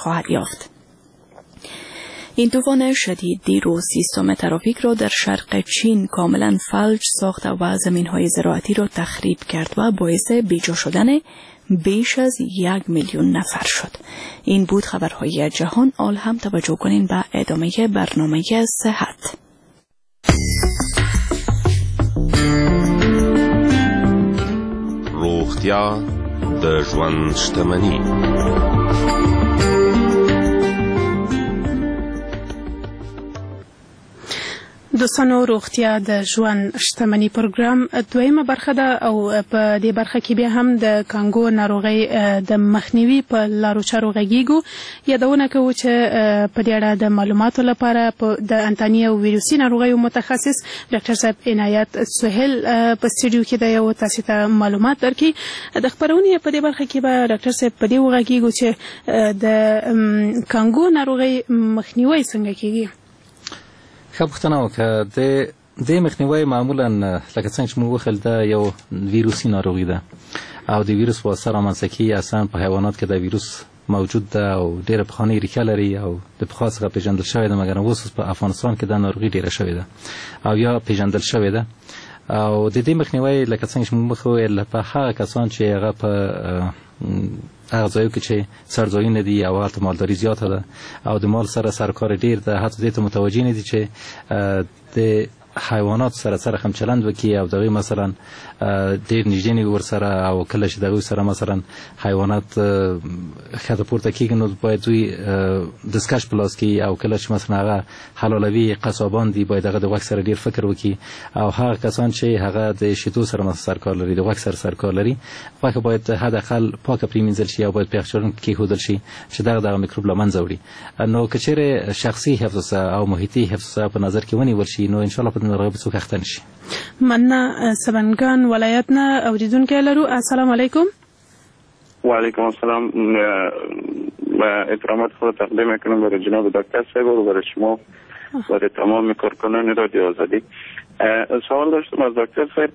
خواهد یافت. این طوفان شدید دیروز سیستم ترافیک را در شرق چین کاملا فلج ساخت و زمین‌های زراعتی را تخریب کرد و باعث بیجا شدن بیش از 1 میلیون نفر شد. این بود خبرهای جهان. آل هم توجه کنین به ادامه برنامه صحت. روغتیا د ژوند شتمني. دوستانو، روغتیا د ژوند شتمني پروګرام دویمه برخه ده او په دې برخه کې بیا هم د کانګو ناروغي د مخنیوي په لارو چارو غږیږو. یادونه کوو چې په دې اړه د معلوماتو لپاره د انتانیا ویروسي ناروغیو متخصص ډاکټر صاحب عنایت سهیل په سټوډیو کې دی او تاسو ته معلومات درکړي. د خبرونې په دې برخه کې به ډاکټر صاحب په دې وغږیږو چې د کانګو ناروغي مخنیوي څنګه کیږي. ښه پوښتنه وکړه. د مخنیوي معمولا لکه څنګه چې موږ وخل دا یو ویروسي ناروغي ده او د ویروس په واسطه رامنځته کیږي. اصلا په حیوانات کې د ویروس موجود ده او ډېره پخوانۍ ریښه لري او د پخوا څخه پیژندل شوې ده، مګر اوس په افغانستان کې دا ناروغي ډېره شوې ده او یا پیژندل شوې ده. او د دې مخنیوي لکه څنګه چې موږ وویل په هغه کسان چې هغه په هغه ځایو کې چې څړځایونه دي او هلته مالداري زیاته ده او د مال سره سرکار ډېر ده، حتی دې ته متوجه نه دي چې د حیوانات سره هم چلند وکړي او دغه مثلا ډېر نږدې نه ورسره او کله چې دغه سره مثلا حیوانات ښکته پورته کېږي نو باید دوی دستکش په لاس کې او کله چې مثلا هغه حلالوي قصابان دي باید هغه د غوښې سره ډېر فکر وکړي او هغه کسان چې هغه د شیدو سره سرکار لري، د غوښې سره سرکار لري، غوښه باید حداقل پاکه پرېمینځل شي او باید په یخچالونو کې کېښودل شي چې دغه میکروب له منځه وړي. نو که چیرې شخصي حفظ او محیطي حفظ په نظر کې ونیول شي نو انشاءالله په ناروغي به څوک اخته نشي. مننه. سبنگان ولایت نه اوریدونکي لرو. السلام علیکم. و علیکم السلام. احترامات خود تقدیم میکنم برای جناب دکتر صاحب و برای شما برای تمام کارکنان رادیو آزادی. سوال داشتم از دکتر صاحب.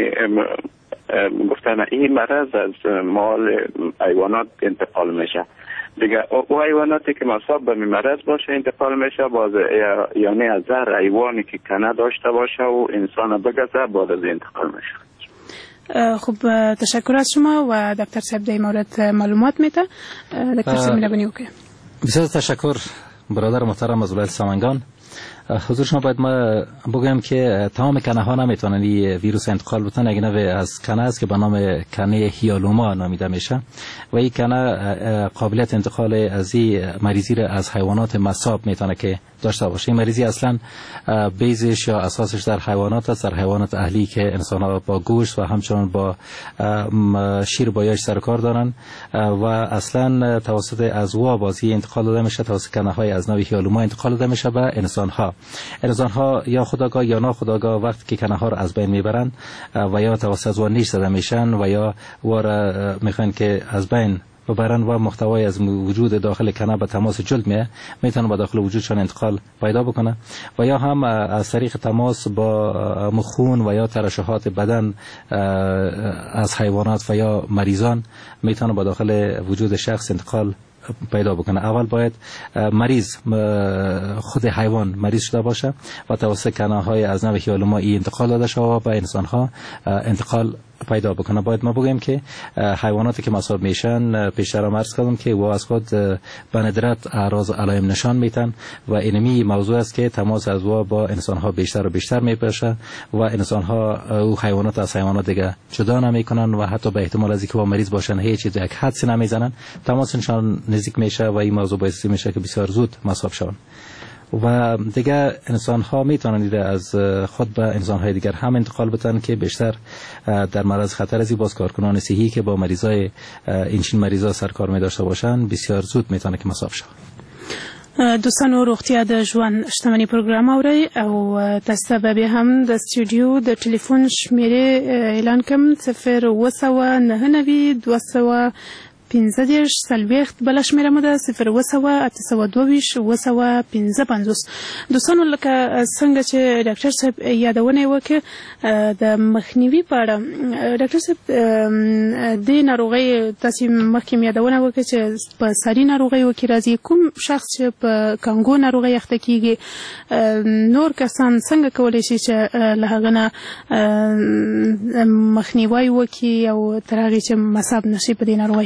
گفتن این مرض از مال حیوانات انتقال میشه دیگه، او حیواناتی که مصاب به مرض باشه انتقال میشه باز، یعنی از هر حیوانی که کنه داشته باشه و انسان بگذه بعد از انتقال میشه. خب تشکر از شما و دکتر صاحب در مورد معلومات میده. دکتر صاحب می‌نبینی اوکی. بسیار تشکر برادر محترم از ولایت سمنگان. حضور شما باید ما بگویم که تمام کنه ها نمیتونن ویروس انتقال بتن. یک نوع از کنه است که به نام کنه هیالوما نامیده میشه و این کنه قابلیت انتقال از این مریضی را از حیوانات مصاب میتونه که داشته باشه. این مریضی اصلا بیزش یا اساسش در حیوانات است، در حیوانات اهلی که انسان ها با گوشت و همچنان با شیر بایش سر کار دارن و اصلا توسط ازوا بازی انتقال داده میشه، توسط کنه های از نوع هیالوما انتقال داده میشه به انسان ها. انسان ها یا خودآگاه یا ناخودآگاه وقتی که کنه ها را از بین میبرن و یا توسط ازوا نیش زده میشن و یا وارا میخوان که از بین ببرن و محتوای از وجود داخل کنه به تماس جلد میتونه به داخل وجودشان انتقال پیدا بکنه و یا هم از طریق تماس با مخون و یا ترشحات بدن از حیوانات و یا مریضان میتونه به داخل وجود شخص انتقال پیدا بکنه. اول باید مریض خود حیوان مریض شده باشه و توسط کنه های از نوع هیالوما انتقال داده شده و به انسان ها انتقال پیدا بکنه. باید ما بگیم که حیواناتی که مصاب میشن پیشتر هم عرض کردم که و از خود به ندرت اعراض علائم نشان میتن و اینمی موضوع است که تماس از وا با انسان ها بیشتر و بیشتر میپشه و انسان ها او حیوانات از حیوانات دیگه جدا نمیکنن و حتی به احتمال از اینکه با مریض باشن هیچ یک حدسی نمیزنن، تماسشان نزدیک میشه و این موضوع باعث میشه که بسیار زود مصاب شون و دیگه انسان ها میتونن از خود به انسان های دیگر هم انتقال بدن که بیشتر در معرض خطر از باز کارکنان صحی که با مریضای اینچین مریضا سرکار می داشته باشن بسیار زود میتونه که مصاب شون. دوستانو، روغتیا د ژوند شتمني پروګرام اوري او تاسو به هم د سټوډیو د ټلیفون شمیره اعلان کوم 0 290 200 15 سلويخت بل شمیره مو ده 0 دوستانو لکه څنګه چې ډاکټر صاحب یادونه وکړه د مخنیوي په اړه ډاکټر صاحب د ناروغي تاسو مخکې یادونه وکړه چې په ساري ناروغي وکړي راځي کوم شخص چې په کانګو ناروغي اخته کیږي نور کسان څنګه کولی شي چې له هغه نه مخنیوي وکړي او تر هغې چې مصاب نشي په دې ناروغۍ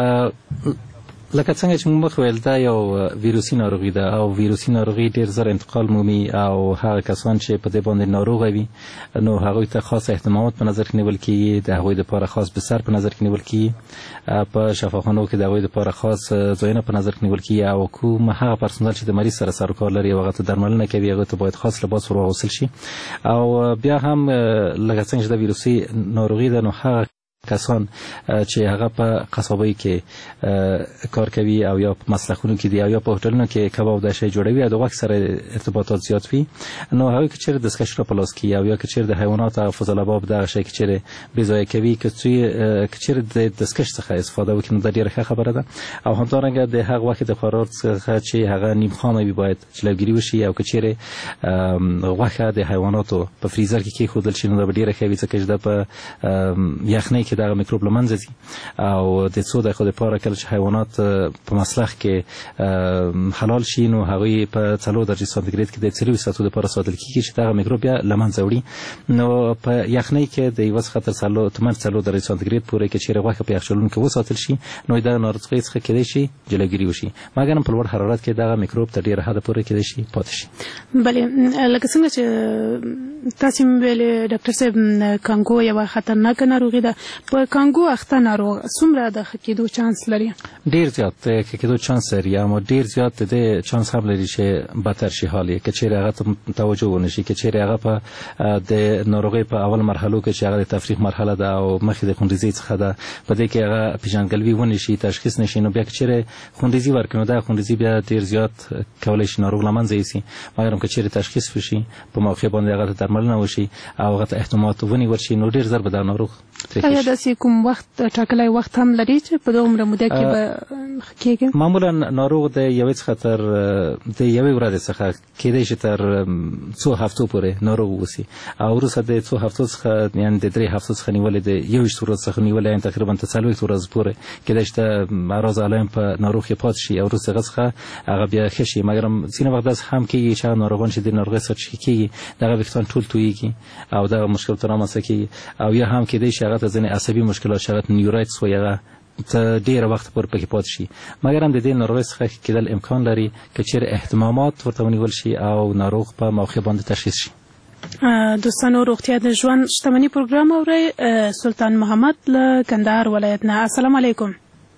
لکه څنګه چې موږ ویل دا یو ویروسي ناروغي ده او ویروسي ناروغي ډیر زر انتقال مومي او هغه کسان چې په دې باندې ناروغ وي نو هغوی ته خاص اهتمامات په نظر کې نیول کیږي د هغوی لپاره خاص بستر په نظر کې نیول کیږي په شفاخانو کې د هغوی لپاره خاص ځایونه په نظر کې نیول کیږي او کوم هغه پرسونل چې د مریض سره سر کار لري هغه ته درملنه کوي هغه ته باید خاص لباس ورواغوستل شي او بیا هم لکه څنګه چې د ویروسي ناروغي ده نو هغه کسان چې هغه په قصابۍ کې کار کوي او یا په مسلخونو کې دي او یا په هوټلونو کې کباب د شی جوړوي او د وخت سره ارتباطات زیات وي نو هغه کې چیرې دستکش را پلاس کوي او یا کې چیرې د حیوانات او فضلاباب د شی کې چیرې بيځای کوي کې چیرې د دستکش څخه استفاده وکړي نو د ډیره ښه خبره ده او همدارنګه د هغه وخت د خوراک څخه چې هغه نیم خامه وي باید جلوګیری وشي او کې چیرې غوښه د حیواناتو په فریزر کې خودل شي نو د ډیره ښه وي چې د په یخنۍ کې دا میکروب لمنځه ځي او د څو دقیقو لپاره کله چې حیوانات په مسلخ کې حلال شي نو هغوی په 4 درجه سانتیګریډ کې د 3 ساعتو لپاره ساتل کیږي چې دا میکروب بیا لمنځه وړي نو په یخنۍ کې د یو څخه تر 4 درجه سانتیګریډ پورې کې چې غوښه په یخچالونو کې وساتل شي نو دا ناروغي څخه کېدای شي جلوګیری وشي مګر په لوړ حرارت کې دا میکروب تر ډیره حد پورې کېدای شي پاتې شي بله لکه څنګه چې تاسو ویل ډاکټر صاحب کانګو یو خطرناک ناروغي ده په کانګو اخته ناروغ څومره د خکېدو چانس لري ډیر زیات خکېدو چانس لري اما ډیر زیات د چانس هم لري چې بدتر شي حالي کې چې هغه توجه ونشي کې چې هغه په د ناروغي په اول مرحلو کې چې هغه د تفریق مرحله ده او مخې د خونریزي څخه ده په دې کې هغه پیژندګلوي ونشي تشخیص نشي نو بیا چې خونریزي ورکړي دا خونریزي بیا ډیر زیات کولای شي ناروغ لمنځه یوسي مګر هم چې تشخیص وشي په موقع باندې هغه درملنه وشي او هغه احتمالات ونیول شي نو ډیر زر به دا ناروغ ایا داسې کوم وخت ټاکلی وخت هم لري چې په دغه موده کې به کېږي معمولا ناروغ د یوې څخه تر د یوې ورځې څخه کېدای شي تر 2 هفتو پورې ناروغ وسی او وروسته د 2 هفتو څخه یعنی د 3 هفتو څخه نیولې د 1 ورځې څخه نیولې یعنی تقریبا تر 4 ورځې پورې کېدای شي اعراض علائم په ناروغ کې پات شي او وروسته څخه هغه بیا ښه شي مګر ځینې وخت داس هم کېږي چې ناروغان چې د ناروغۍ سره کېږي دغه وختان ټول تویږي او دا مشکل تر رامنځته کېږي او یا هم کېدای شي هغه ځینې عصبي مشکلات شغت نیورایتس و یا ډیر وخت پورې پکې پات شي مګر هم د دې ناروغۍ څخه کېدل امکان لري چې چیرې اهتمامات ورته ونیول شي او ناروغ په موقع باندې تشخیص شي دوستانو روغتیا د ژوند شتمنۍ پروګرام اوري سلطان محمد له کندهار ولایت نه السلام علیکم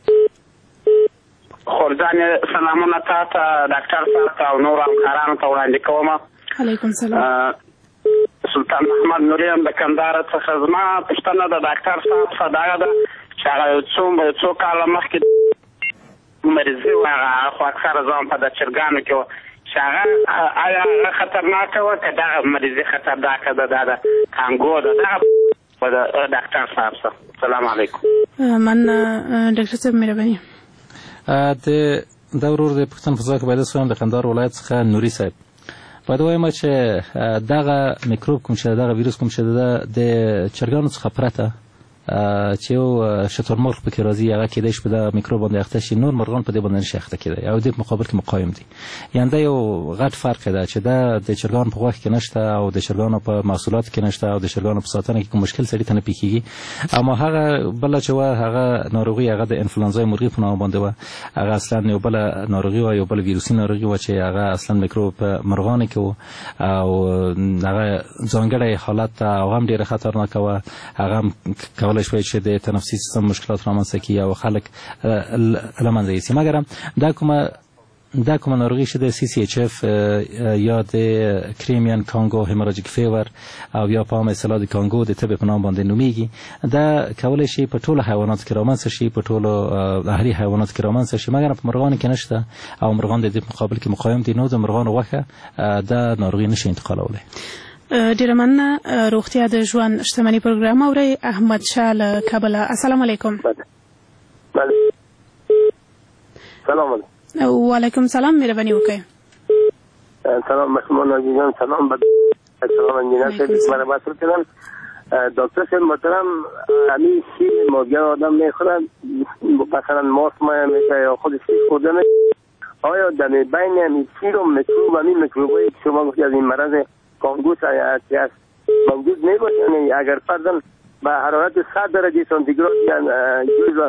خورجان سلامونه تاسو ډاکټر صاحب او نور همکارانو ته وړاندې کوم علیکم سلام سلطان محمد نوریم د کندهار څخه زما پوښتنه د ډاکټر صاحب څخه ده چې هغه څو کاله مخکې مریضي و خو اکثره ځان په د چرګانو کې چې هغه آیا خطرناکه وه که دغه مریضي خطرناکه ده دا د کانګو ده دغه د ډاکټر صاحب څخه سلام علیکم من ډاکټر صاحب مهرباني د ورور د پښتون په ځای کې باید سوم د کندهار ولایت څخه نوري صاحب باید وایم چې دغه میکروب کوم چې دغه ویروس کوم چې د چرګانو څخه پرته چې یو شترمرغ پکې راځي هغه کېدای شي په دغه میکروب باندې اخته شي نور مرغان په دې باندې نشي اخته کېدای او د مقابل کې مقاوم دي یعنی دا یو غټ فرق ده چې دا د چرګانو په غوښه کې نشته او د چرګانو په محصولات کې نشته او د چرګانو په ساتنه کې کوم مشکل سړي ته نه پیښیږي اما هغه بل چې هغه ناروغي هغه د انفلونزا مرغي په نوم باندې و هغه اصلا یو بل ناروغي و یو بل ویروسي ناروغي و چې هغه اصلا میکروب مرغان کې او هغه ځانګړی حالت او هم ډیره خطرناک و هغه کولای شي چې د تنفسي سیستم مشکلات رامنځته کړي او خلک لمنځه یوسي مګر دا کومه ناروغي چې د CCHF یا د کریمین کانګو هیموراجیک فیور او یا په عامه اصطلاح د کانګو د تبه په نوم باندې نومیږي دا کولای شي په ټولو حیواناتو کې رامنځته شي په ټولو اهلي حیواناتو کې رامنځته شي مګر په مرغانو کې نشته او مرغان د دې مقابل کې مقاوم دي نو د مرغانو غوښه دا ناروغي نشي انتقالولی ډیره مننه روغتیا د ژوند شتمنۍ پروګرام اوري احمد شاه له کابل السلام علیکم سلام علیکم. وعلیکم سلام، مهرباني وکړئ. سلام مسلمان عزیزان، سلام سلام انجینر صاحب برای بحث کردن. دکتر صاحب محترم، همین شیر ماگه آدم میخورن، مثلا ماست میشه یا خود شیر خوردن، آیا در بین همین شیر و میکروب همین میکروبایی که شما گفتید از این مرض کانگوس هست موجود میباشن؟ اگر فرضاً به حرارت 100 درجه سانتیگراد جزء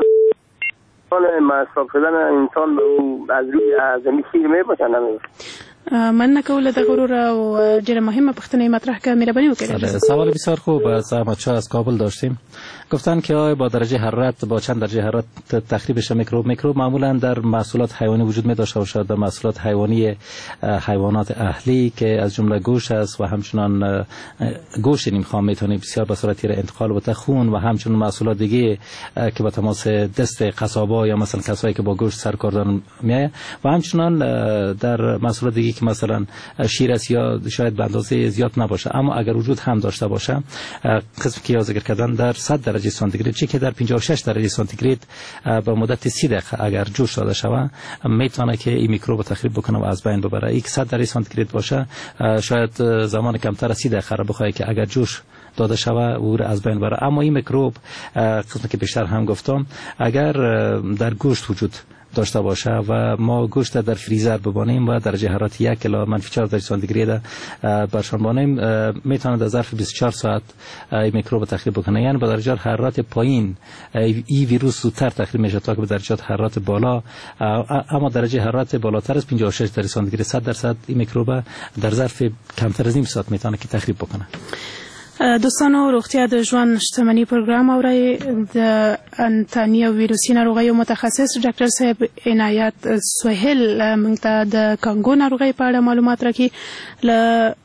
مصرف شدن انسان از روی زمین شیر میباشن نمیباشن؟ مننه کوله د غرور او ډیره مهمه پوښتنه مطرح کړه، مهرباني وکړئ. سوال بسیار خوب از احمد شاه از کابل داشتیم. گفتن که آیا با درجه حرارت با چند درجه حرارت تخریب بشه میکروب معمولا در محصولات حیوانی وجود می داشته باشد، در محصولات حیوانی حیوانات اهلی که از جمله گوشت است و همچنان گوشت نیمخام میتونه بسیار به صورت انتقال بده خون و همچنان محصولات دیگه که با تماس دست قصابا یا مثلا کسایی که با گوشت سرکار دارن میایه و همچنان در محصولات دیگه که مثلا شیر است یا شاید به اندازه زیاد نباشه اما اگر وجود هم داشته باشه، قسمی که ذکر کردن در 100 درجه سانتیگراد چه که در 56 درجه سانتیگراد به مدت 30 دقیقه اگر جوش داده شود میتونه که این میکروب تخریب بکنه و از بین ببره. 100 درجه سانتیگراد باشه شاید زمان کمتر از 30 دقیقه را بخواد که اگر جوش داده شود او را از بین بره. اما این میکروب قسمی که بیشتر هم گفتم اگر در گوشت وجود داشته باشه و ما گوشت در فریزر ببانیم و درجه حرارت 1 الی -4 درجه سانتیگراد برشان بانیم میتونه در ظرف 24 ساعت این میکروب تخریب بکنه. یعنی با درجه حرارت پایین این ویروس زودتر تخریب میشه تا که به درجات حرارت بالا، اما درجه حرارت بالاتر از 56 درجه سانتیگراد 100% این میکروب در ظرف کمتر از نیم ساعت میتونه که تخریب بکنه. دوستانو، روغتیا د ژوند شتمنۍ پروګرام اورئ. د انتاني او ویروسي ناروغیو متخصص ډاکټر صاحب عنایت سهیل موږ ته د کانګو ناروغۍ په اړه معلومات راکړي. له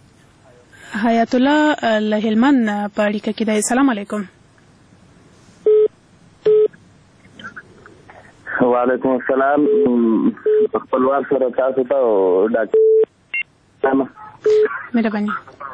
حیات الله له هلمند په اړیکه کې دی. سلام علیکم. وعلیکم السلام. خپلوان سره تاسو ته ډاکټر مهرباني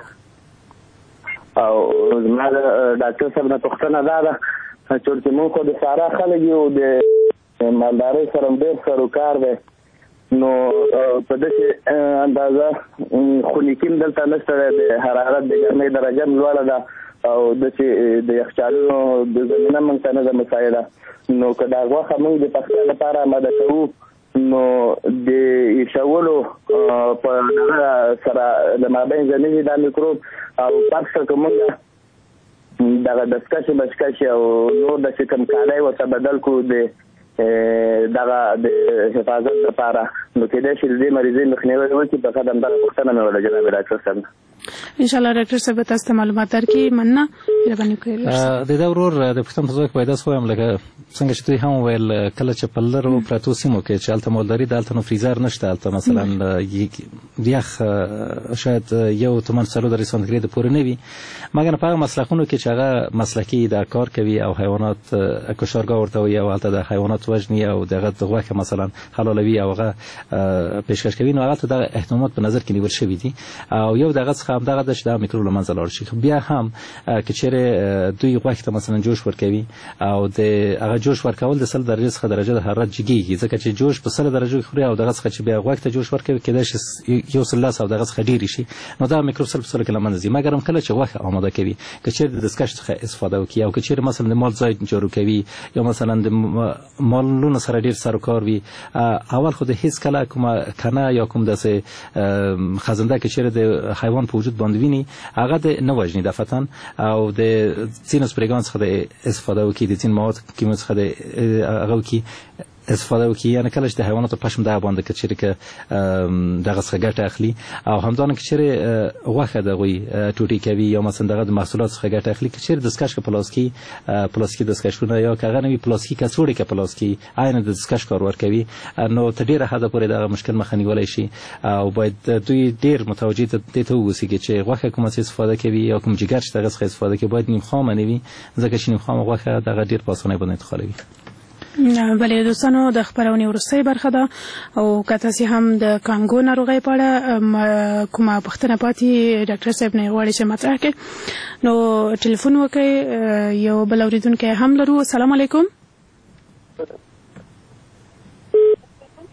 او زما د ډاکټر صاحب نه پوښتنه دا ده چې موږ خو د سارا خلک یو د مالدارۍ سره ډېر سروکار دی، نو په داسې اندازه خونیکیم دلته نشته دی، د حرارت د ګرمۍ درجه هم لوړه ده او داسې د یخچالونو د زمینه موږ ته نه ده مساعده. نو که دا غوښه موږ د پخلی لپاره آماده کوو نو د ایښولو په دغه سره د مابین زمینې دا میکروب او پخشه که موږ دغه دستکشې بشکشې او نور داسې کوم کالی ورته بدل کړو د دغه د حفاظت لپاره، نو کېدای شي د دې مریضۍ مخنیوی وکړي. په خدم دغه پوښتنه مې وله جناب ډاکټر صاحب. انشاءالله ډاکټر صاحب تاسو ته معلومات درکړي. مننه، مهرباني وکړئ. د دا ورور د پښتون په ځای کې باید تاسو وایم لکه څنګه چې دوی هم ویل کله چې په لرو پراتو سیمو کې چې هلته مالداري ده هلته نو فریزر نشته، هلته مثلا یخ شاید 1.4 درجه سانتیگراد پورې نه وي، مګر په هغه مسلخونو کې چې هغه مسلکي دا کار کوي او حیوانات کشارګاه ورته وي او هلته د حیوانات وژني او دغه غوښه مثلا حلالوي او هغه پیشکش کوي، نو هغه ته دغه احتمالات په نظر کې نیول شوي دي او یو دغه څخه هم دغه د چې دا میکروب له منځه لاړ شي. بیا هم که چیرې دوی غوښې ته مثلا جوش ورکوي او د هغه جوش ورکول د 100 درجه څخه درجه د حرارت جګیږي، ځکه چې جوش په 100 درجه خوري او دغه څخه چې بیا غوښې ته جوش ورکوي کېدای شي یو سلاس او دغه څخه ډېر شي، نو دا میکروب سره کې له منځه ځي. مګر هم کله چې غوښه آماده کوي که چیرې د دستکش څخه استفاده وکړي او که چیرې مثلا د مال ځای جارو کوي یا مثلا د مالونو سره ډېر سر و کار وي، اول خو د هیڅ کله کومه کنه یا کوم داسې خزنده که چیرې د حیوان په وجود باندې ویني هغه د نه وژني دفتن او د ځینو سپریګان څخه د استفاده وکړي، د ځینو مواد کیمیاوي څخه د هغه وکړي استفاده وکړي. یعنی کله چې د حیواناتو پشم دغه باندې که چیرې که دغه څخه ګټه اخلي او همدارنګه که چیرې غوښه د هغوی ټوټې کوي یا مثلا دغه د محصولات څخه ګټه اخلي، که چیرې دستکش که پلاستیکي دستکشونه یا که هغه نه وي پلاستیکي کڅوړې که پلاستیکي عین د دستکش کار ورکوي، نو تر ډېره حده پورې دغه مشکل مخه نیولی شي او باید دوی ډېر متوجه دې ته واوسي چې غوښه کومه څه استفاده کوي یا کوم جګر چې دغه څخه استفاده کوي باید نیمخامه نه وي، ځکه چې نیمخامه غوښه دغه ډېر په اسانۍ باندې انتقالوي. بله دوستانو، د خبرونې وروستۍ برخه ده او که تاسې هم د کانګو ناروغۍ په اړه کومه پوښتنه پاتې ډاکټر صاحب نه غواړئ چې مطرح کړئ نو ټلیفون وکړئ. یو بل اورېدونکی هم لرو. السلام علیکم.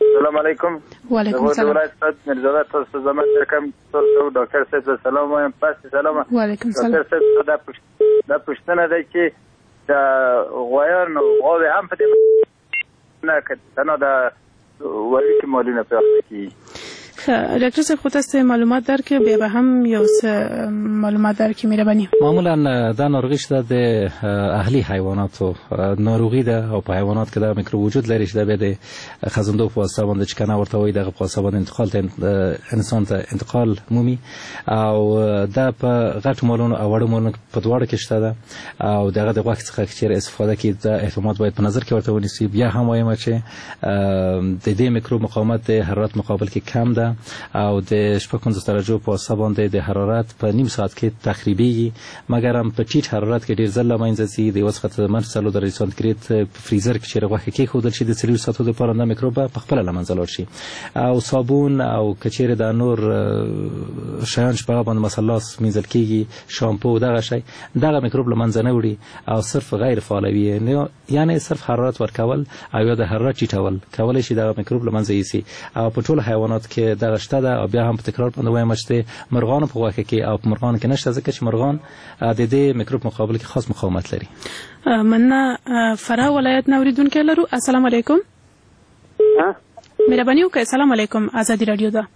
السلام علیکم. وعلیکم السلام. ولایت مرزا تاسو زما کم تاسو ډاکټر صاحب سلام وایم. پس سلام. وعلیکم السلام. ډاکټر صاحب دا پښتنه ده چې دا غوایان او غوې هم په دې نه کنه دا وایي چې مالونه په کې. ډاکټر صاحب خو تاسو معلومات درکې بیا به هم یو څه معلومات درکې مهرباني. معمولا دا ناروغي شته د اهلي حیواناتو ناروغي ده او په حیوانات کې دا میکروب وجود لري چې د خزندو په واسطه باندې چې کنه ورته وي دغه په واسطه باندې انتقال ته انسان ته انتقال مومي او دا په غټ مالونو او وړو مالونو په دواړو کې شته ده او دغه د غوښې څخه چې استفاده کوي د احتمالات باید په نظر کې ورته ونیسي. بیا هم وایم چې د دې میکروب مقاومت د حرارت مقابل کې کم ده او د 15 درجو په واسطه باندې د حرارت په نیم ساعت کې تخریبي مګر هم په ټیټ حرارت کې ډیر ځله منځ ځي. د وسخت -40 درجې سانتیګریډ په فریزر کې چې غوښه کې خودل شي د 3 ساعتو لپاره د میکروب په خپل لمنځه لاړ شي او صابون او کچېره د نور شیان چې په باندې مسلاس مینځل کېږي شامپو دغه شی دغه میکروب لمنځه نه وړي او صرف غیر فعالوي یعنی صرف حرارت ورکول او یا د حرارت ټیټول کولای شي دغه میکروب لمنځه یوسي او په ټول حیوانات کې دغه شته ده او بیا هم په تکرار باندې وایم چې مرغان په غوښه کې او په مرغان کې نشته ځکه چې مرغان د دې میکروب مقابل کې خاص مقاومت لري. مننه. فراه ولایت نه اوریدونکو لرو. السلام علیکم. مهرباني وکړئ. السلام علیکم. ازادي رادیو ده.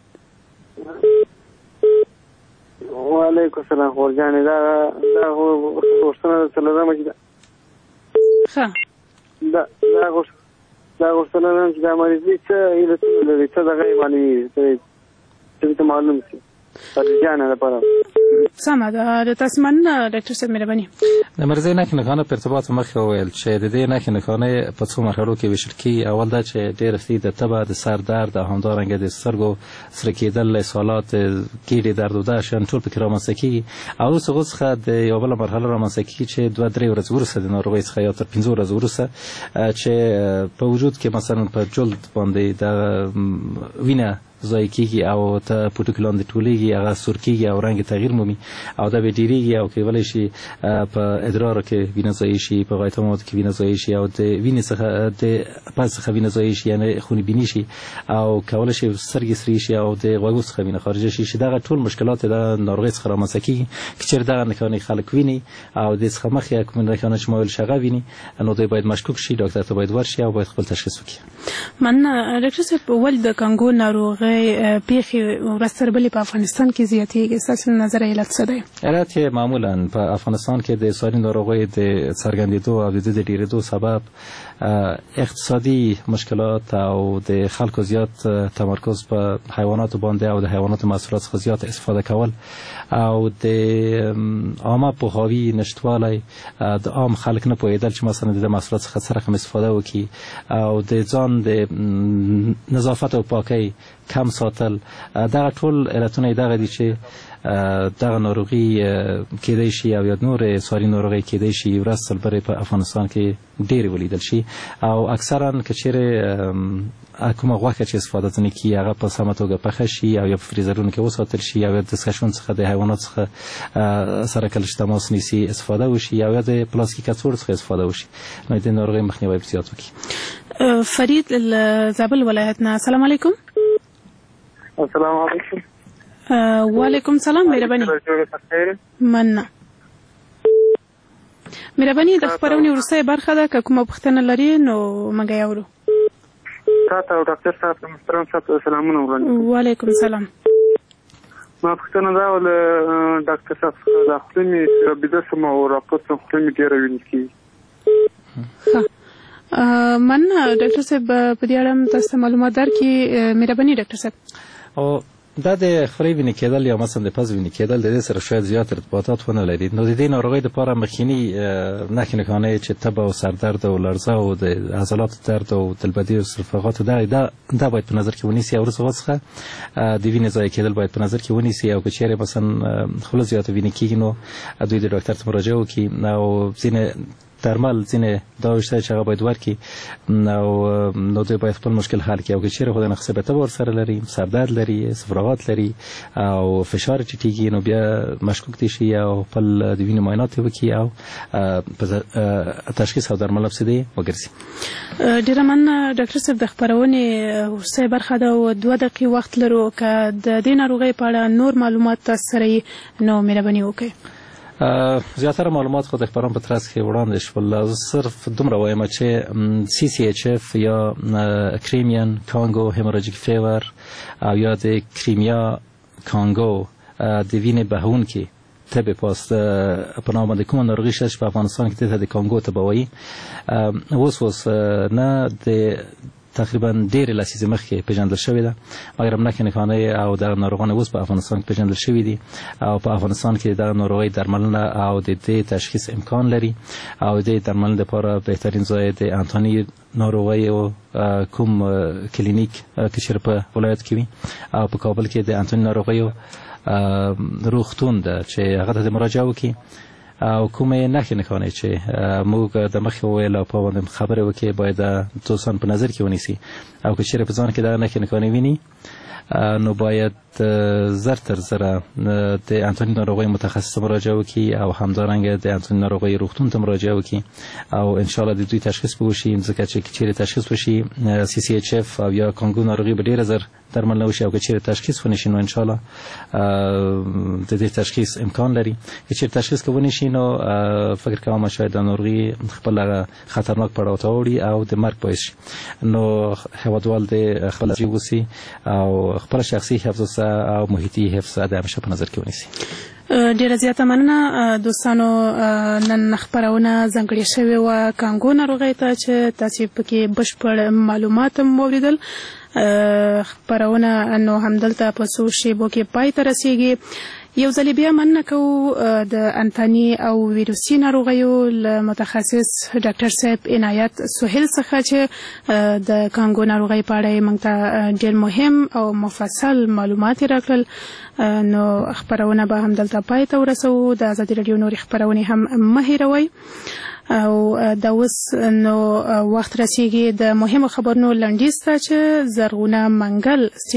وعلیکم السلام. ورجانې دا ورسره سلام چې ښه دا غوښتنه چې د مریضي څه علتونه لري څه دغه باندې چې معلوم شي فرجانه لپاره. سمه ده. د تاسو مننه ډاکټر صاحب مهرباني. د مرزي نښې نښانې په ارتباط مخکې وویل چې د دې نښې نښانې په څو مرحلو کې ویشل کېږي. اول دا چې ډېر اصلي د تبه د سر درد او همدارنګه د سترګو سره کېدل اسهالات ګیډې درد او دا شیان ټول پکې رامنځته کېږي او وروسته هغو څخه د یوه بله مرحله رامنځته کېږي چې 2-3 ورځې وروسته د ناروغۍ څخه یا تر 15 ورځې وروسته چې په وجود کې مثلا په جلد باندې د وینه ضایع کېږي او ته پوټو کې لاندې ټولېږي هغه سور کېږي او رنګ تغییر مومي او دا به ډېرېږي او کېدلی شي په ادرارو کې وینه ضایع شي په غایطه موادو کې وینه ضایع شي او د وینې څخه د پز څخه وینه ضایع شي یعنې خونې بیني شي او کولی شي سترګې سرې شي او د غوږو څخه وینه خارجه شي چې دغه ټول مشکلات د ناروغۍ څخه رامنځته کېږي که چېرې دغه نښانې خلک ویني او دې څخه مخکې کوم نښانه چې ما ویل شغه ویني نو دوی باید مشکوک شي ډاکټر ته باید ورشي او باید خپل تشخیص وکړي. مننه. ډاکټر صاحب ولې د کانګو ناروغۍ پیښې ورځ تر بلې په افغانستان کې زیاتېږي؟ ستاسو نظر علت څه دی؟ علت یې معمولا په افغانستان کې د ساري ناروغۍ د څرګندېدو او د دې د ډېرېدو سبب اقتصادي مشکلات او د خلکو زیات تمرکز په حیواناتو باندې او د حیواناتو محصولات څخه زیات استفاده کول او د عامه پوهاوي نشتوالی د عام خلک نه پوهېدل چې مثلا د محصولات څخه څه رقم استفاده وکړي او د ځان د نظافت او پاکۍ کم ساتل دغه ټول علتونه دغه دي چې دغه ناروغي کېدای شي او یا نور ساري ناروغي کېدای شي ورځ تر بلې په افغانستان کې ډېرې ولیدل شي او اکثرا که چېرې کومه غوښه چې استفاده ځینې کېږي هغه په سمه توګه پخه شي او یا په فریزرونو کې وساتل شي او یا د دستکشون څخه د حیوانات څخه سره کله چې تماس نیسي استفاده وشي او یا د پلاستیک کڅوړو څخه استفاده وشي نو د ناروغۍ مخنیوی به زیات وکړي. فرید زابل ولایت نه. السلام علیکم. السلام علیکم. وعلیکم السلام. مهرباني. مننه. مهرباني د خبرونې وروستۍ برخه ده که کومه پوښتنه لري نو موږ یې اورو. تاسو او ډاکټر صاحب محترم صاحب سلامونه وړاندې. وعلیکم السلام. ما پوښتنه دا وله ډاکټر صاحب د خپل می ربيده سم او راپور څخه خپل می ډیر ویني کی. مننه ډاکټر صاحب په دې اړه تاسو معلومات درکړئ. مهرباني ډاکټر صاحب. او دا د خوري وینې کېدل یا مثلا د پز وینې کېدل د دې سره شاید زیات ارتباطات ونه لري نو د دې ناروغۍ لپاره مخکینی نښې نښانې چې تبه او سردرد او لړزه او د عضلاتو درد او دلبدي او سرفغات دا باید په نظر کې ونیسي او وروسته څخه د وینې ضایع کېدل باید په نظر کې ونیسي او که چېرې مثلا خوله زیاته وینې کېږي نو دوی د ډاکټر ته مراجعه وکړي او ځینې درمل ځینې دا شته چې هغه باید ورکړي نو دوی باید خپل مشکل حل کړي او که چیرې خو د نقص ورسره لري سردرد لري صفراغات لري او فشار ټیټیږي نو بیا مشکوک دي شي او خپل د وینې معاینات وکړي او تشخیص او درمل افسدي وګرځي. ډیره مننه ډاکټر صاحب د خبرونې وروستۍ برخه ده او 2 دقیقې وخت لرو که د دې ناروغۍ په اړه نور معلومات تاسو سره نو مهرباني وکړئ. زیاتره معلومات خو د خبران په ترڅ کې وړاندې شول صرف دومره وایم چې CCHF یا کریمیان کانگو هیموراجیک فیور او یا د کریمیا کانگو د وینې بهونکي تبه پاست په نام د کومه ناروغي شته په افغانستان کې د کانگو ته بوي اوس نه د تقریبا ډېر لسیزې مخکې پیژندل شوې ده مګر همنکه نښانې او د ناروغان اوس په افغانستان کې پیژندل شوې دي او په افغانستان کې د ناروغۍ درملنه او د دې تشخیص امکان لري او د درملنې لپاره بهترین ځای د انتوني ناروغۍ او کوم کلینیک چې په ولایت کې وي او په کابل کې د انتوني ناروغۍ روغتون ده چې هغه ته مراجعه وکړي او کومه نښانې چې موږ د مخکې ویل او په باندې خبرې وکړي باید دوستان په نظر کې ونیسي او که چیرې په ځان کې دا نښانې ویني نو باید زر تر زره د انتوني ناروغۍ متخصص مراجعه وکړي او همدارنګه د انتوني ناروغۍ روغتون ته مراجعه وکړي او ان شاء الله د دوی تشخیص وشي ځکه چې چیرې تشخیص وشي CCHF او یا کانگو ناروغي به ډیره زر درمل نوشي او که چیرې تشخیص ونشي نو ان شاء الله د دې تشخیص امکان لري که چیرې تشخیص ونشي نو فکر کوم شاید د ناروغي خپل خطرناک پړاو ته وړي او د مرګ باعث شي نو هیوادوال د خپل ژوندۍ او خپل شخصي حفظ او محیطي حفظ د همیشه په نظر کې ونیسي. ډیره زیاته مننه دوستانو نن خبرونه ځانګړې شوې و کانگو ناروغۍ ته چې تاسو پکې بشپړ معلومات موریدل خبرونه نو همدلته په څو شیبو کې پای ته رسیږي. یو ځل بیا مننه کوو د انتاني او ویروسي ناروغیو له متخصص ډاکټر صاحب عنایت سهیل څخه چې د کانگو ناروغۍ په اړه موږ ته ډېر مهم او مفصل معلومات راکړل. نو خبرونه به همدلته پای ته ورسوو. د ازادي راډیو نورې خبرونې هم مه هېروئ او دا اوس نو وخت رسیږي د مهمو خبرونو لنډیز ته چې زرغونه منګل